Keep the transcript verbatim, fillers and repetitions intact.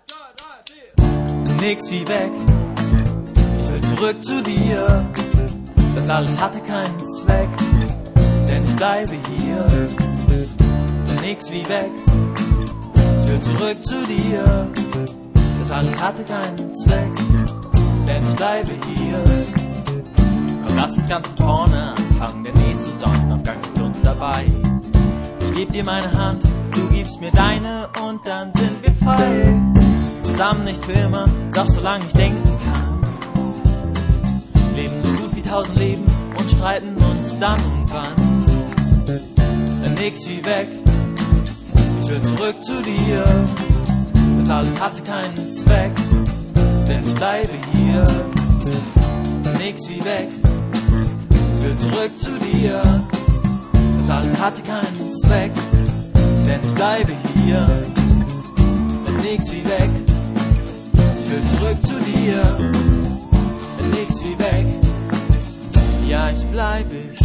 Nix wie weg, ich will zurück zu dir. Das alles hatte keinen Zweck, denn ich bleibe hier. Nix wie weg, ich will zurück zu dir. Das alles hatte keinen Zweck, denn ich bleibe hier. Komm, lass uns ganz von vorne anfangen, der nächste Sonnenaufgang mit uns dabei. Ich geb dir meine Hand, du gibst mir deine und dann sind wir frei. Zusammen nicht für immer, doch solange ich denken kann. Leben so gut wie tausend Leben und streiten uns dann und wann. Nix wie weg, ich will zurück zu dir. Das alles hatte keinen Zweck, denn ich bleibe hier. Nix wie weg, ich will zurück zu dir. Das alles hatte keinen Zweck, denn ich bleibe hier. Nix wie weg, ich will zurück zu dir. Nix wie weg, ja ich bleibe hier.